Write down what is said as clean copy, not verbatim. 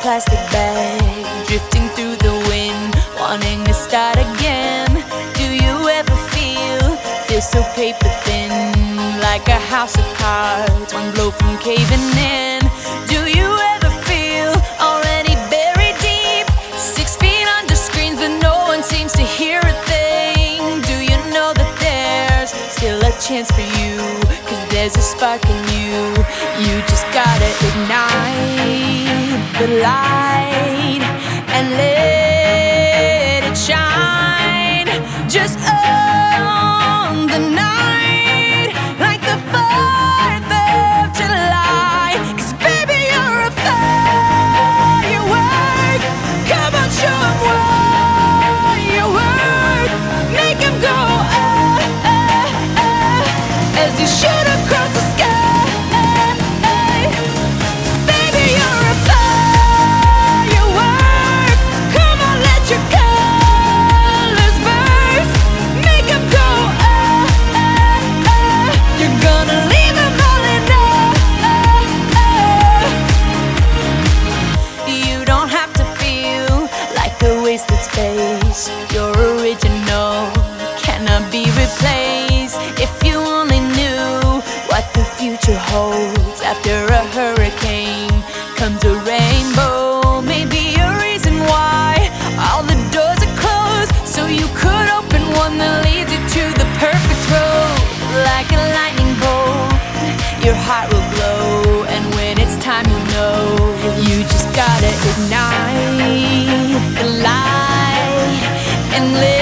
plastic bag, drifting through the wind, wanting to start again. Do you ever feel so paper thin, like a house of cards, one blow from caving in? Do you ever feel already buried deep, 6 feet under screens, but no one seems to hear a thing? Do you know that there's still a chance for you, 'cause there's a spark in you? You just gotta ignite the light and let it shine. Just own the night like the 4th of July. 'Cause baby, you're a firework. Come on, show 'em what you're worth. Make 'em go as you shoot across the sky. Baby, you're a firework. Come on, let your colors burst. Make 'em go you're gonna leave 'em all in You don't have to feel like a wasted space. You're original, cannot be replaced. If you only knew what the future holds. After a hurricane comes a rainbow. Maybe a reason why all the doors are closed, so you could open one that leads you to the perfect road. Like a lightning bolt, your heart will glow, and when it's time, you'll know. You just gotta ignite the light and live.